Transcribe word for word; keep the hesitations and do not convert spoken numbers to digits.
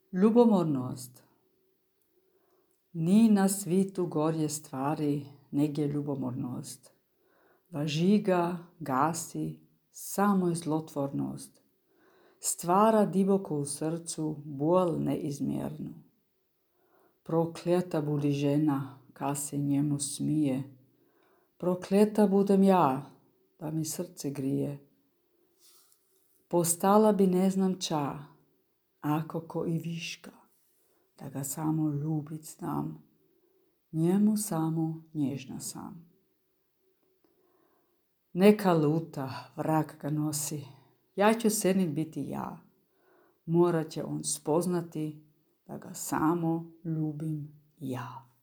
Ljubomornost. Ni na svitu gorje stvari, neg je ljubomornost. Važiga, gasi, samo je zlotvornost. Stvara diboko u srcu bol neizmjernu. Prokleta budi žena, ka se njemu smije. Prokleta budem ja, da mi srce grije. Postala bi ne znam ča, ako ko i viška, da ga samo ljubit znam, njemu samo nježna sam. Neka luta, vrag ga nosi, ja ću senit biti ja, morat će on spoznati da ga samo ljubim ja.